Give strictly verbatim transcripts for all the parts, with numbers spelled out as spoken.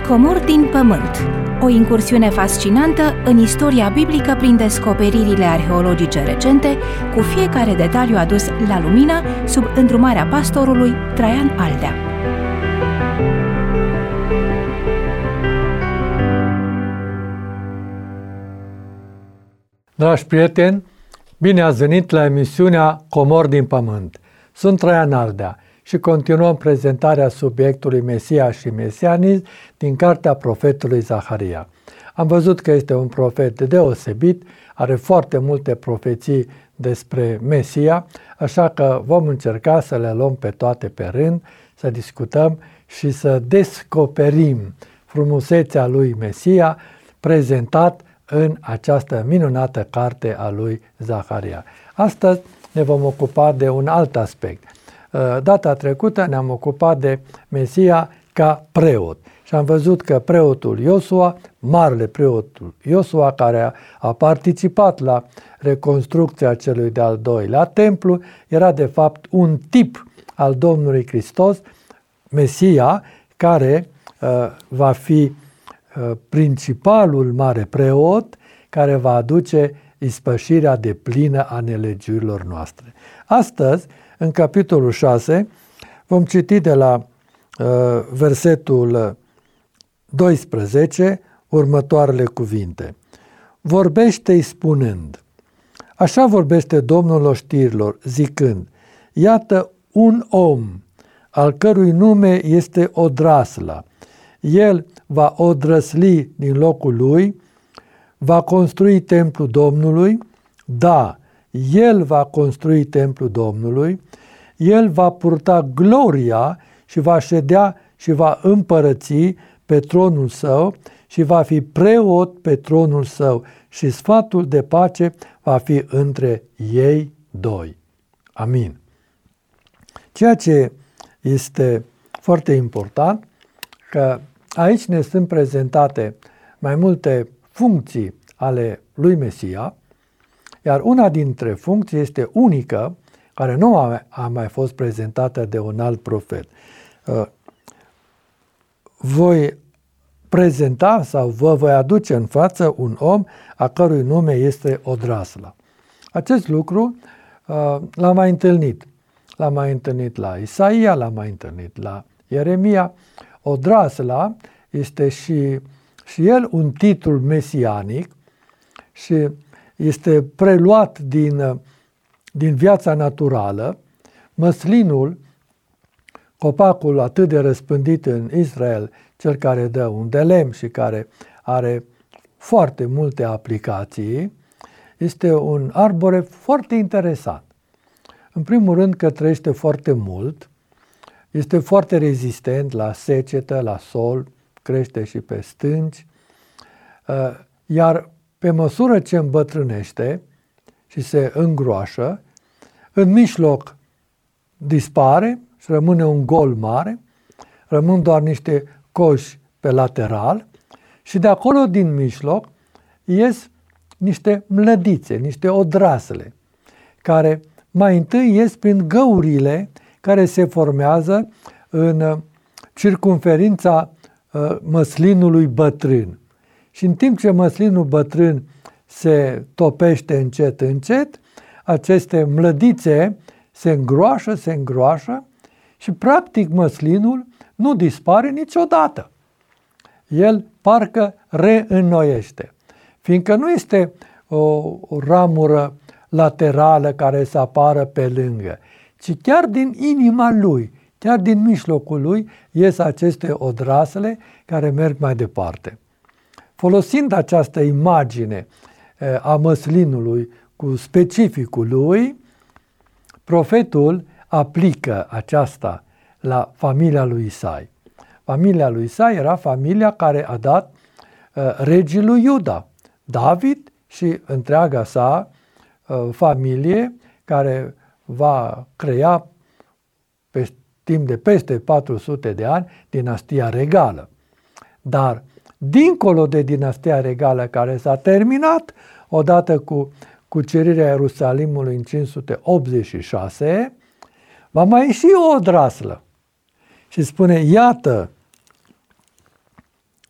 Comori din pământ. O incursiune fascinantă în istoria biblică prin descoperirile arheologice recente, cu fiecare detaliu adus la lumină sub îndrumarea pastorului Traian Aldea. Dragi prieteni, bine ați venit la emisiunea Comori din pământ. Sunt Traian Aldea și continuăm prezentarea subiectului Mesia și Mesianism din cartea profetului Zaharia. Am văzut că este un profet deosebit, are foarte multe profeții despre Mesia, așa că vom încerca să le luăm pe toate pe rând, să discutăm și să descoperim frumusețea lui Mesia prezentat în această minunată carte a lui Zaharia. Astăzi ne vom ocupa de un alt aspect. Data trecută ne-am ocupat de Mesia ca preot și am văzut că preotul Iosua, marele preotul Iosua, care a participat la reconstrucția celui de-al doilea templu, era de fapt un tip al Domnului Hristos, Mesia, care uh, va fi uh, principalul mare preot care va aduce ispășirea deplină a nelegiurilor noastre. Astăzi, în capitolul șase, vom citi de la uh, versetul doisprezece următoarele cuvinte. Vorbește-i spunând, așa vorbește Domnul oștirilor, zicând, iată un om, al cărui nume este Odrasla. El va odrăsli din locul lui, va construi templul Domnului, da, el va construi templul Domnului, el va purta gloria și va ședea și va împărăți pe tronul său și va fi preot pe tronul său și sfatul de pace va fi între ei doi. Amin. Ceea ce este foarte important, că aici ne sunt prezentate mai multe funcții ale lui Mesia, iar una dintre funcții este unică, care nu a mai fost prezentată de un alt profet. Voi prezenta sau vă voi aduce în față un om a cărui nume este Odrasla. Acest lucru l-am mai întâlnit. L-am mai întâlnit la Isaia, l-am mai întâlnit la Ieremia. Odrasla este și, și el un titlu mesianic și este preluat din, din viața naturală. Măslinul, copacul atât de răspândit în Israel, cel care dă un de lemn și care are foarte multe aplicații, este un arbore foarte interesant. În primul rând că trăiește foarte mult, este foarte rezistent la secetă, la sol, crește și pe stânci, iar pe măsură ce îmbătrânește și se îngroașă, în mijloc dispare și rămâne un gol mare, rămân doar niște coși pe lateral și de acolo din mijloc ies niște mlădițe, niște odrasle, care mai întâi ies prin găurile care se formează în circumferința măslinului bătrân. Și în timp ce măslinul bătrân se topește încet, încet, aceste mlădițe se îngroașă, se îngroașă și practic măslinul nu dispare niciodată. El parcă reînnoiește, fiindcă nu este o, o ramură laterală care să apară pe lângă, ci chiar din inima lui, chiar din mijlocul lui, ies aceste odrasle care merg mai departe. Folosind această imagine a măslinului cu specificul lui, profetul aplică aceasta la familia lui Isai. Familia lui Isai era familia care a dat uh, regii lui Iuda, David și întreaga sa uh, familie care va crea pe timp de peste patru sute de ani dinastia regală. Dar dincolo de dinastia regală care s-a terminat odată cu cucerirea Ierusalimului în cinci sute optzeci și șase, va mai ieși o odraslă. Și spune, iată,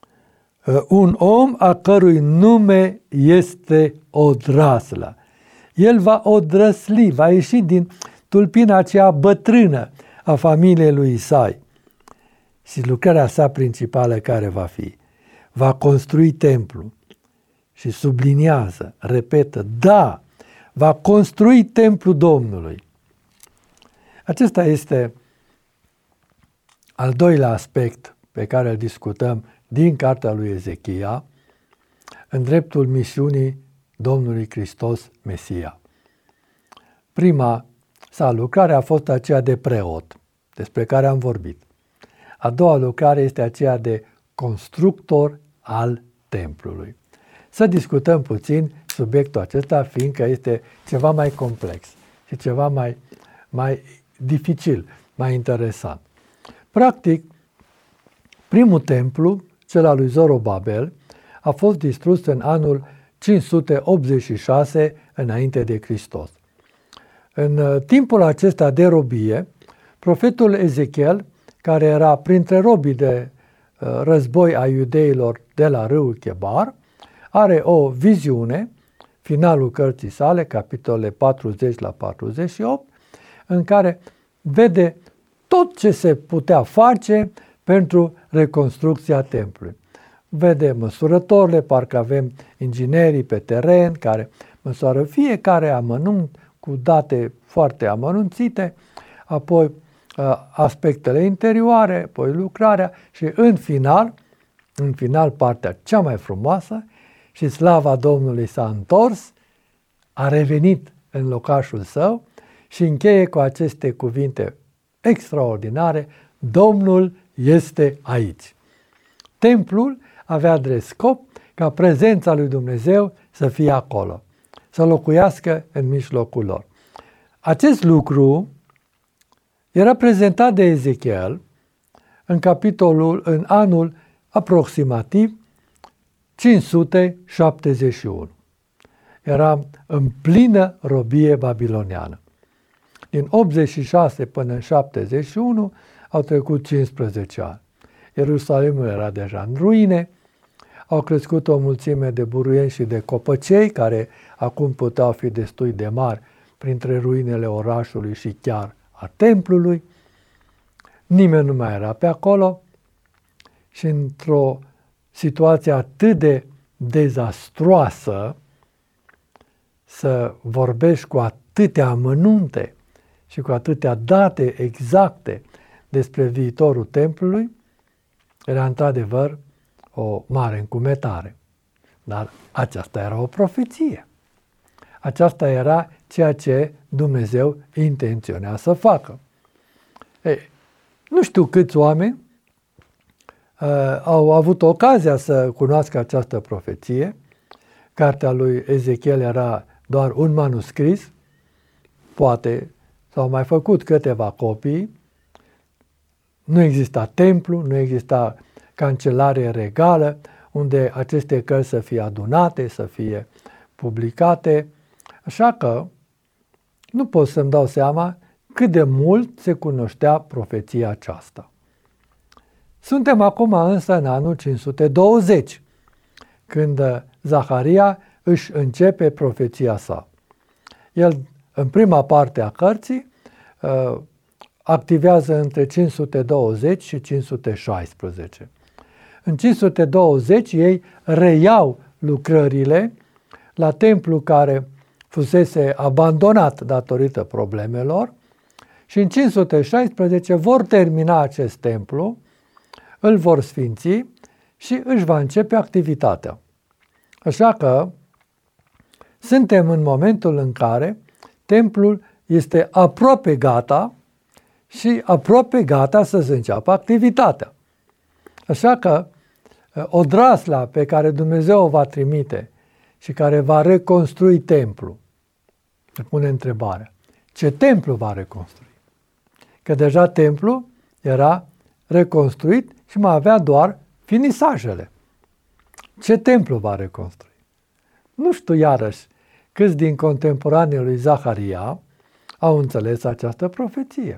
un om a cărui nume este odraslă. El va odrăsli, va ieși din tulpina aceea bătrână a familiei lui Isai. Și lucrarea sa principală care va fi? Va construi templu. Și subliniază, repetă, da, va construi templul Domnului. Acesta este al doilea aspect pe care îl discutăm din cartea lui Ezechia, în dreptul misiunii Domnului Hristos Mesia. Prima sa lucrare a fost aceea de preot, despre care am vorbit. A doua lucrare este aceea de constructor al templului. Să discutăm puțin subiectul acesta, fiindcă este ceva mai complex și ceva mai, mai dificil, mai interesant. Practic, primul templu, cel al lui Zorobabel, a fost distrus în anul cinci sute optzeci și șase înainte de Hristos. În timpul acesta de robie, profetul Ezechiel, care era printre robii de război a iudeilor de la râul Chebar, are o viziune, finalul cărții sale, capitolele patruzeci la patruzeci și opt, în care vede tot ce se putea face pentru reconstrucția templului. Vede măsurătorile, parcă avem inginerii pe teren care măsoară fiecare amănunt cu date foarte amănunțite, apoi aspectele interioare, apoi lucrarea și în final, în final partea cea mai frumoasă, și slava Domnului s-a întors, a revenit în locașul său și încheie cu aceste cuvinte extraordinare: Domnul este aici. Templul avea drept scop ca prezența lui Dumnezeu să fie acolo, să locuiască în mijlocul lor. Acest lucru era prezentat de Ezechiel în capitolul, în anul aproximativ cinci sute șaptezeci și unu. Era în plină robie babiloniană. Din optzeci și șase până în șaptezeci și unu au trecut cincisprezece ani. Ierusalimul era deja în ruine, au crescut o mulțime de buruieni și de copăcei, care acum puteau fi destui de mari printre ruinele orașului și chiar a templului. Nimeni nu mai era pe acolo și într-o situație atât de dezastroasă, să vorbești cu atâtea amănunte și cu atâtea date exacte despre viitorul templului, era într-adevăr o mare încumetare. Dar aceasta era o profeție. Aceasta era ceea ce Dumnezeu intenționa să facă. Ei, nu știu câți oameni uh, au avut ocazia să cunoască această profeție. Cartea lui Ezechiel era doar un manuscris, poate s-au mai făcut câteva copii, nu exista templu, nu exista cancelarie regală unde aceste cărți să fie adunate, să fie publicate, așa că nu pot să-mi dau seama cât de mult se cunoștea profeția aceasta. Suntem acum însă în anul cinci sute douăzeci, când Zaharia își începe profeția sa. El, în prima parte a cărții, activează între cinci sute douăzeci și cinci sute șaisprezece. În cinci sute douăzeci ei reiau lucrările la templu care fusese abandonat datorită problemelor și în cinci sute șaisprezece vor termina acest templu, îl vor sfinți și își va începe activitatea. Așa că suntem în momentul în care templul este aproape gata și aproape gata să se înceapă activitatea. Așa că odrasla pe care Dumnezeu o va trimite și care va reconstrui templul, se pune întrebarea, ce templu va reconstrui? Că deja templul era reconstruit și mai avea doar finisajele. Ce templu va reconstrui? Nu știu iarăși câți din contemporanii lui Zaharia au înțeles această profeție.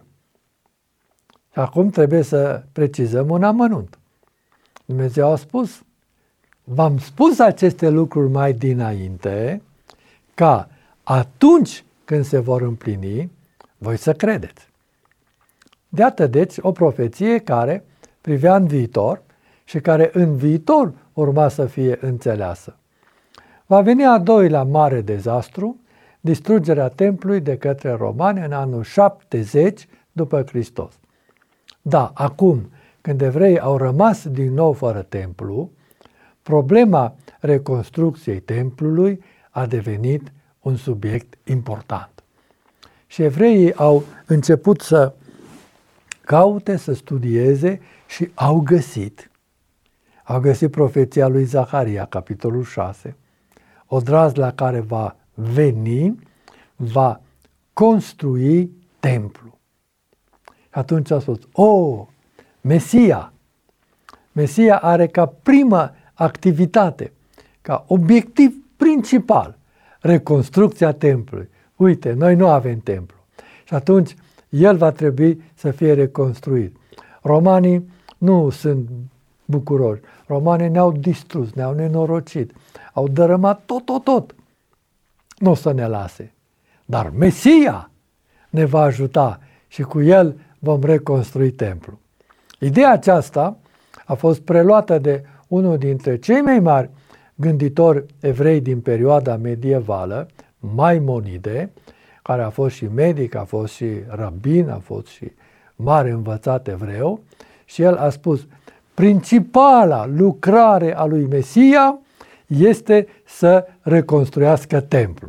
Și acum trebuie să precizăm un amănunt. Dumnezeu a spus v-am spus aceste lucruri mai dinainte, ca atunci când se vor împlini, voi să credeți. De atât, deci, o profeție care privea în viitor și care în viitor urma să fie înțeleasă. Va veni a doilea mare dezastru, distrugerea templului de către romani în anul șaptezeci după Hristos. Da, acum, când evreii au rămas din nou fără templu, problema reconstrucției templului a devenit un subiect important. Și evreii au început să caute, să studieze și au găsit, au găsit profeția lui Zaharia, capitolul șase, odrazna care va veni, va construi templu. Atunci a spus, o, Mesia! Mesia are ca primă activitate, ca obiectiv principal, reconstrucția templului. Uite, noi nu avem templu. Și atunci el va trebui să fie reconstruit. Romanii nu sunt bucuroși. Romanii ne-au distrus, ne-au nenorocit, au dărâmat tot, tot, tot. Nu o să ne lase. Dar Mesia ne va ajuta și cu el vom reconstrui templul. Ideea aceasta a fost preluată de unul dintre cei mai mari gânditori evrei din perioada medievală, Maimonide, care a fost și medic, a fost și rabin, a fost și mare învățat evreu, și el a spus, principala lucrare a lui Mesia este să reconstruiască templul.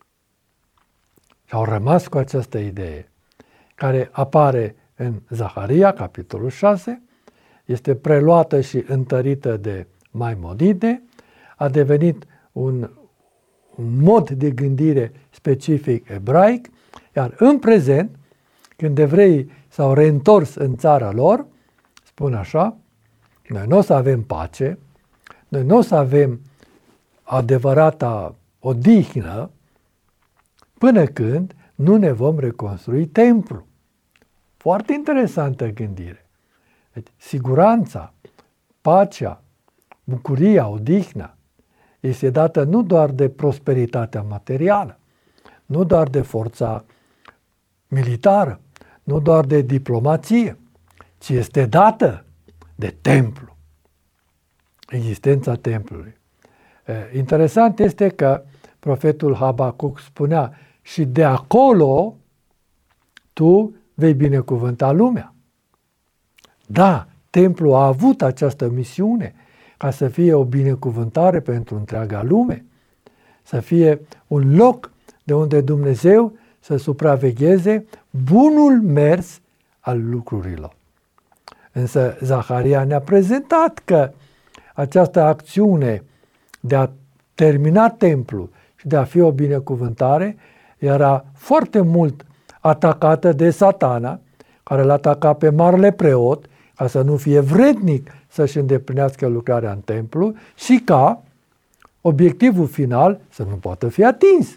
Și au rămas cu această idee, care apare în Zaharia, capitolul șase, este preluată și întărită de Maimonide, a devenit un, un mod de gândire specific ebraic, iar în prezent, când evreii s-au reîntors în țara lor, spun așa, noi nu o să avem pace, noi nu o să avem adevărata odihnă, până când nu ne vom reconstrui templul. Foarte interesantă gândire. Deci, siguranța, pacea, bucuria, odihna este dată nu doar de prosperitatea materială, nu doar de forța militară, nu doar de diplomație, ci este dată de templu, existența templului. Interesant este că profetul Habacuc spunea, și de acolo tu vei binecuvânta lumea. Da, templul a avut această misiune ca să fie o binecuvântare pentru întreaga lume, să fie un loc de unde Dumnezeu să supravegheze bunul mers al lucrurilor. Însă Zaharia ne-a prezentat că această acțiune de a termina templul și de a fi o binecuvântare era foarte mult atacată de Satana, care l-a atacat pe marele preot, ca să nu fie vrednic să-și îndeplinească lucrarea în templu și ca obiectivul final să nu poată fi atins.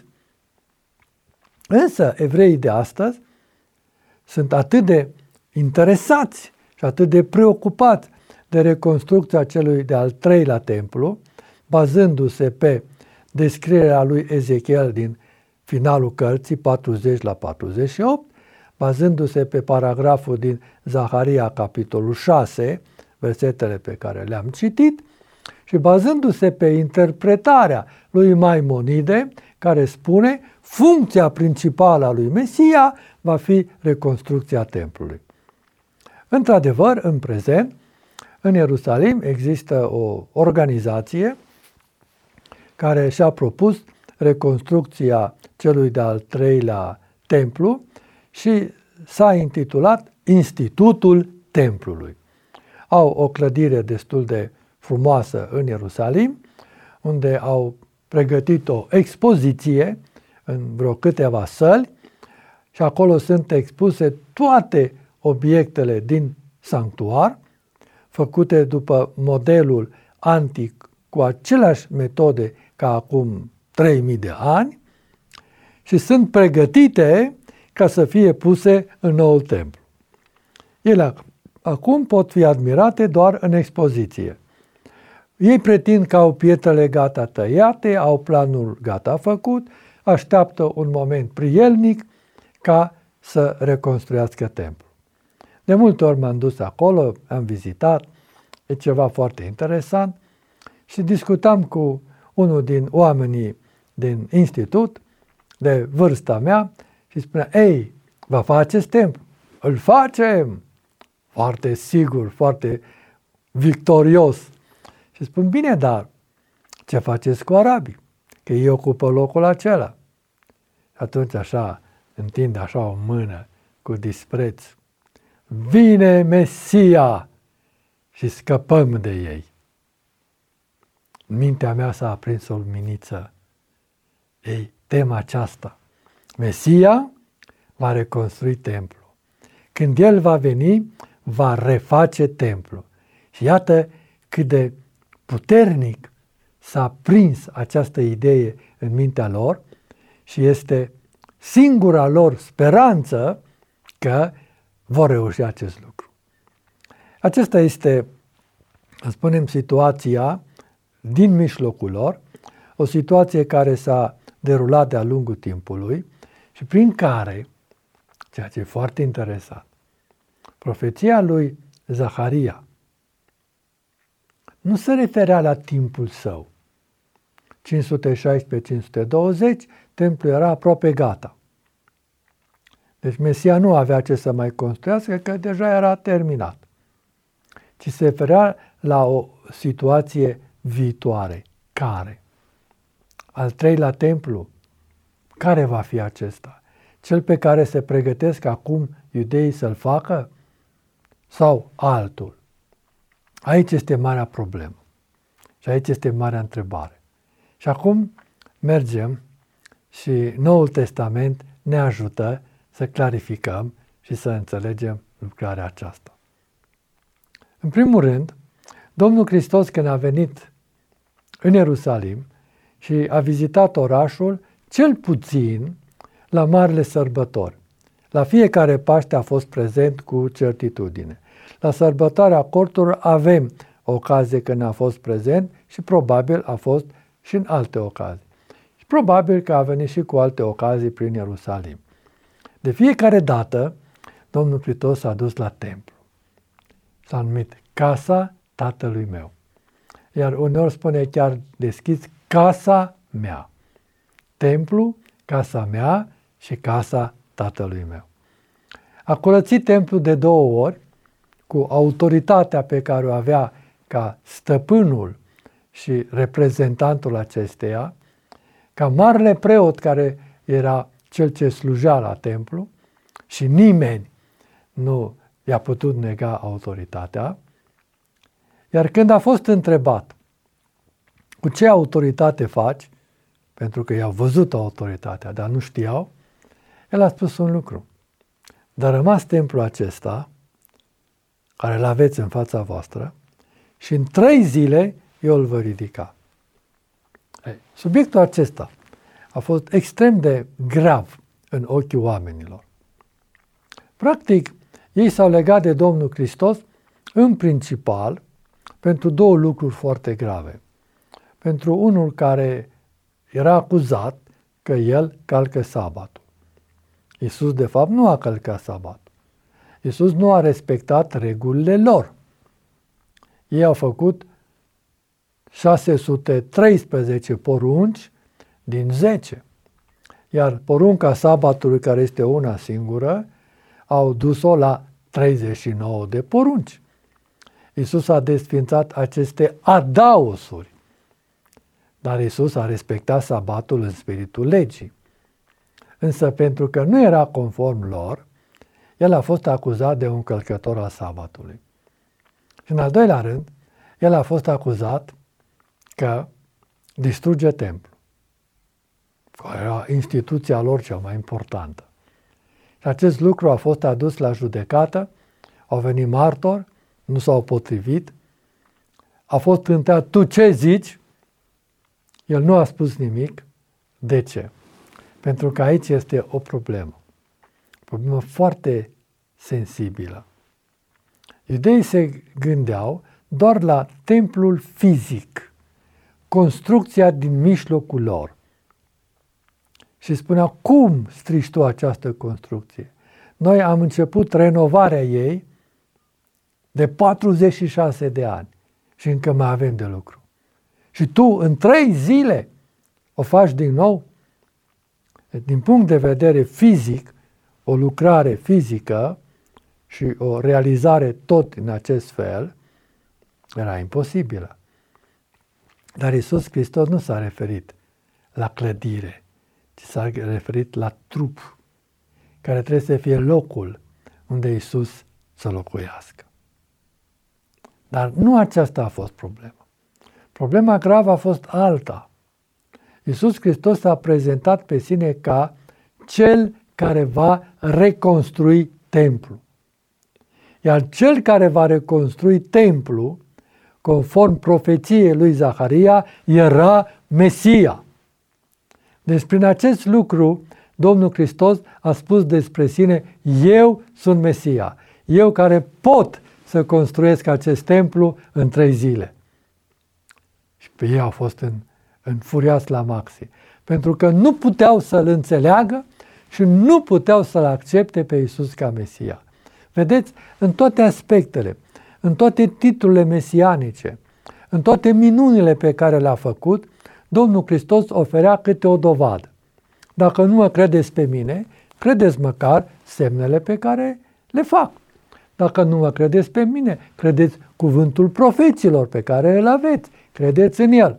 Însă evreii de astăzi sunt atât de interesați și atât de preocupați de reconstrucția celui de-al treilea templu, bazându-se pe descrierea lui Ezechiel din finalul cărții patruzeci la patruzeci și opt, bazându-se pe paragraful din Zaharia, capitolul șase, versetele pe care le-am citit, și bazându-se pe interpretarea lui Maimonide, care spune funcția principală a lui Mesia va fi reconstrucția templului. Într-adevăr, în prezent, în Ierusalim există o organizație care și-a propus reconstrucția celui de-al treilea templu și s-a intitulat Institutul Templului. Au o clădire destul de frumoasă în Ierusalim, unde au pregătit o expoziție în vreo câteva săli și acolo sunt expuse toate obiectele din sanctuar, făcute după modelul antic cu aceleași metode ca acum trei mii de ani și sunt pregătite ca să fie puse în noul templu. Ele acum pot fi admirate doar în expoziție. Ei pretind că au pietrele gata tăiate, au planul gata făcut, așteaptă un moment prielnic ca să reconstruiască templul. De multe ori m-am dus acolo, am vizitat, e ceva foarte interesant și discutam cu unul din oamenii din institut, de vârsta mea, și spunea, ei, vă faceți templu? Îl facem! Foarte sigur, foarte victorios. Și spun, bine, dar ce faceți cu arabii? Că ei ocupă locul acela. Și atunci așa, întind așa o mână cu dispreț. Vine Mesia și scăpăm de ei. În mintea mea s-a aprins o luminiță. Ei, tema aceasta. Mesia va reconstrui templul. Când El va veni, va reface templul. Și iată cât de puternic s-a prins această idee în mintea lor și este singura lor speranță că vor reuși acest lucru. Acesta este, să spunem, situația din mijlocul lor, o situație care s-a derulat de-a lungul timpului și prin care, ceea ce e foarte interesant, profeția lui Zaharia nu se referea la timpul său. cinci sute șaisprezece - cinci sute douăzeci, templul era aproape gata. Deci Mesia nu avea ce să mai construiască, că deja era terminat. Ci se referea la o situație viitoare. Care? Al treilea templu. Care va fi acesta? Cel pe care se pregătesc acum iudeii să-l facă? Sau altul? Aici este marea problemă. Și aici este marea întrebare. Și acum mergem și Noul Testament ne ajută să clarificăm și să înțelegem lucrarea aceasta. În primul rând, Domnul Hristos, când a venit în Ierusalim și a vizitat orașul, cel puțin la marile sărbători. La fiecare Paște a fost prezent cu certitudine. La sărbătoarea corturilor avem ocazie când a fost prezent și probabil a fost și în alte ocazii. Și probabil că a venit și cu alte ocazii prin Ierusalim. De fiecare dată, Domnul Hristos s-a dus la templu. S-a numit Casa Tatălui meu. Iar uneori spune chiar deschis, Casa mea. Templu, casa mea și casa Tatălui meu. A curățit templul de două ori, cu autoritatea pe care o avea ca stăpânul și reprezentantul acesteia, ca marele preot care era cel ce slujea la templu și nimeni nu i-a putut nega autoritatea. Iar când a fost întrebat cu ce autoritate faci, pentru că i-au văzut autoritatea, dar nu știau, el a spus un lucru. Dar rămas templul acesta, care îl aveți în fața voastră, și în trei zile eu îl voi ridica. Ei, subiectul acesta a fost extrem de grav în ochii oamenilor. Practic, ei s-au legat de Domnul Hristos în principal pentru două lucruri foarte grave. Pentru unul care era acuzat că el calcă sabatul. Iisus, de fapt, nu a călcat sabatul. Iisus nu a respectat regulile lor. Ei au făcut șase sute treisprezece porunci din zece. Iar porunca sabatului, care este una singură, au dus-o la treizeci și nouă de porunci. Iisus a desfințat aceste adaosuri. Dar Iisus a respectat sabatul în spiritul legii. Însă pentru că nu era conform lor, el a fost acuzat de un călcător al sabatului. Și în al doilea rând, el a fost acuzat că distruge templul, care era instituția lor cea mai importantă. Și acest lucru a fost adus la judecată, au venit martori, nu s-au potrivit, a fost întrebat, tu ce zici? El nu a spus nimic. De ce? Pentru că aici este o problemă. O problemă foarte sensibilă. Iudeii se gândeau doar la templul fizic, construcția din mijlocul lor. Și spunea, cum strici tu această construcție? Noi am început renovarea ei de patruzeci și șase de ani și încă mai avem de lucru. Și tu în trei zile o faci din nou? Din punct de vedere fizic, o lucrare fizică și o realizare tot în acest fel era imposibilă. Dar Iisus Hristos nu s-a referit la clădire, ci s-a referit la trup, care trebuie să fie locul unde Iisus să locuiască. Dar nu aceasta a fost problema. Problema gravă a fost alta. Iisus Hristos s-a prezentat pe sine ca cel care va reconstrui templul. Iar cel care va reconstrui templul, conform profeției lui Zaharia, era Mesia. Deci prin acest lucru, Domnul Hristos a spus despre sine, eu sunt Mesia, eu care pot să construiesc acest templu în trei zile. Și pe ei au fost în, înfuriați la maxim, pentru că nu puteau să-L înțeleagă și nu puteau să-L accepte pe Iisus ca Mesia. Vedeți, în toate aspectele, în toate titlurile mesianice, în toate minunile pe care le-a făcut, Domnul Hristos oferea câte o dovadă. Dacă nu mă credeți pe mine, credeți măcar semnele pe care le fac. Dacă nu mă credeți pe mine, credeți cuvântul profeților pe care îl aveți, credeți în el.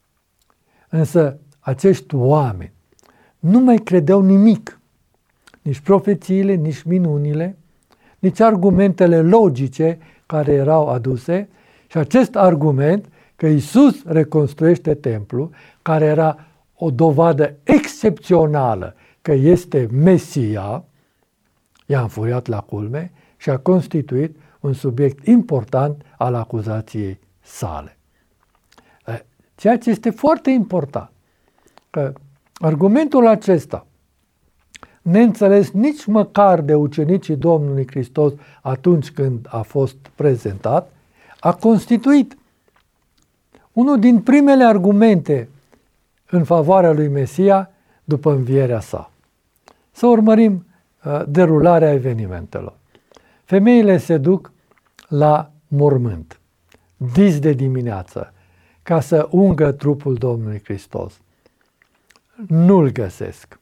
Însă acești oameni nu mai credeau nimic, nici profețiile, nici minunile, nici argumentele logice care erau aduse și acest argument că Iisus reconstruiește templul, care era o dovadă excepțională că este Mesia, i-a înfuriat la culme și a constituit un subiect important al acuzației sale. Ceea ce este foarte important, că argumentul acesta, neînțeles nici măcar de ucenicii Domnului Hristos atunci când a fost prezentat, a constituit unul din primele argumente în favoarea lui Mesia după învierea sa. Să urmărim uh, derularea evenimentelor. Femeile se duc la mormânt, dis de dimineață, ca să ungă trupul Domnului Hristos. Nu-l găsesc.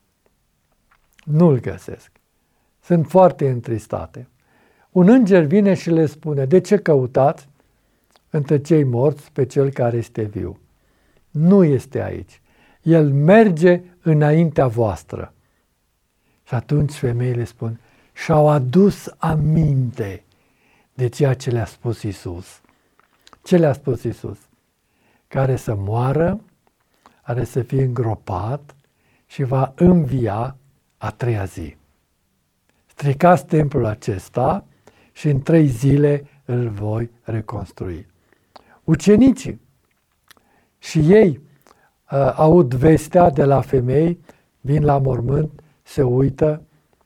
Nu-l găsesc. Sunt foarte întristate. Un înger vine și le spune, de ce căutați între cei morți pe cel care este viu? Nu este aici. El merge înaintea voastră. Și atunci femeile spun, și-au adus aminte de ceea ce le-a spus Iisus. Ce le-a spus Iisus? Care să moară, are să fie îngropat și va învia a treia zi. Stricați templul acesta și în trei zile îl voi reconstrui. Ucenicii și ei uh, aud vestea de la femei, vin la mormânt, se uită,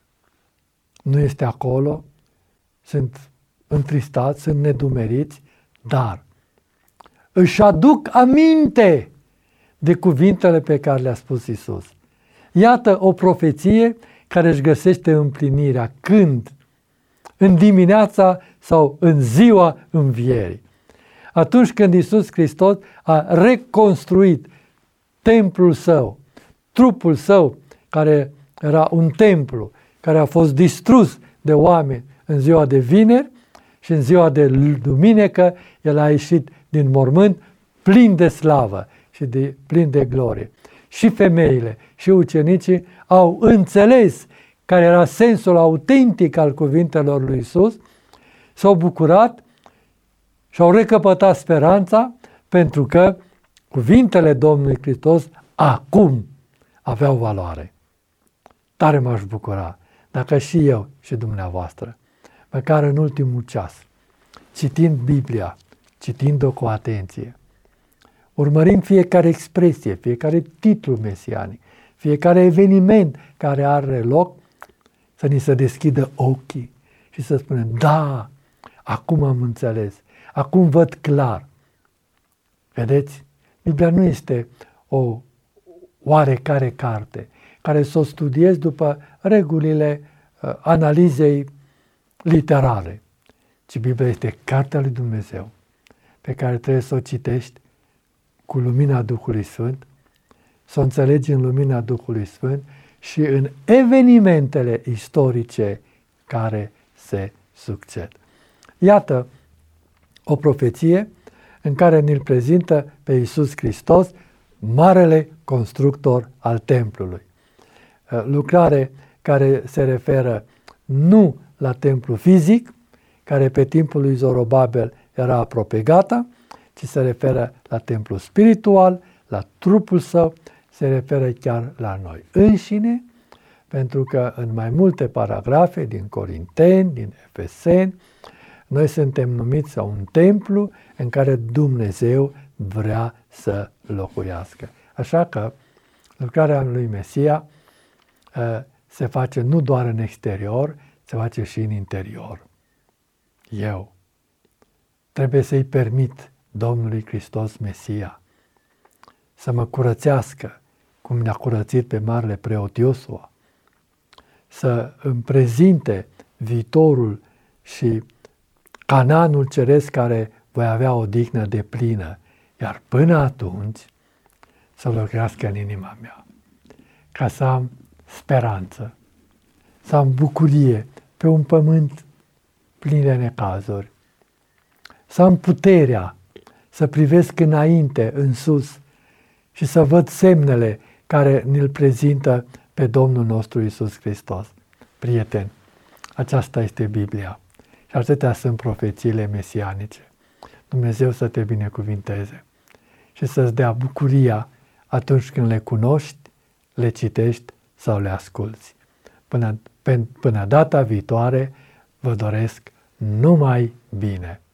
nu este acolo, sunt întristați, sunt nedumeriți, dar își aduc aminte de cuvintele pe care le-a spus Iisus. Iată o profeție care își găsește împlinirea. Când? În dimineața sau în ziua învierii. Atunci când Iisus Hristos a reconstruit templul său, trupul său, care era un templu, care a fost distrus de oameni în ziua de vineri și în ziua de duminică, el a ieșit din mormânt plin de slavă și de, plin de glorie. Și femeile și ucenicii au înțeles care era sensul autentic al cuvintelor lui Iisus, s-au bucurat și au recăpătat speranța pentru că cuvintele Domnului Hristos acum aveau valoare. Tare m-aș bucura dacă și eu și dumneavoastră, măcar în ultimul ceas, citind Biblia, citind-o cu atenție, urmărind fiecare expresie, fiecare titlu mesianic, fiecare eveniment care are loc, să ni se deschidă ochii și să spunem, da, acum am înțeles, Acum văd clar. Vedeți? Biblia nu este o oarecare carte care să o studiezi după regulile uh, analizei literare, ci Biblia este cartea lui Dumnezeu pe care trebuie să o citești cu lumina Duhului Sfânt, să o înțelegi în lumina Duhului Sfânt și în evenimentele istorice care se succed. Iată o profeție în care ne-l prezintă pe Iisus Hristos, marele constructor al templului. Lucrare care se referă nu la templu fizic, care pe timpul lui Zorobabel era aproape gata, ci se referă la templu spiritual, la trupul său, se referă chiar la noi înșine, pentru că în mai multe paragrafe din Corinteni, din Efeseni, noi suntem numiți la un templu în care Dumnezeu vrea să locuiască. Așa că lucrarea lui Mesia uh, se face nu doar în exterior, se face și în interior. Eu trebuie să-i permit Domnului Hristos Mesia să mă curățească, cum ne-a curățit pe marele preot Iosua, să îmi prezinte viitorul și Canaanul ceresc care voi avea o dignă de plină, iar până atunci să locuiască în inima mea, ca să am speranță, să am bucurie pe un pământ plin de necazuri, să am puterea să privesc înainte, în sus și să văd semnele care ne-l prezintă pe Domnul nostru Iisus Hristos. Prieteni, aceasta este Biblia și atâtea sunt profețiile mesianice. Dumnezeu să te binecuvinteze și să-ți dea bucuria atunci când le cunoști, le citești sau le asculți. Până, până data viitoare, vă doresc numai bine.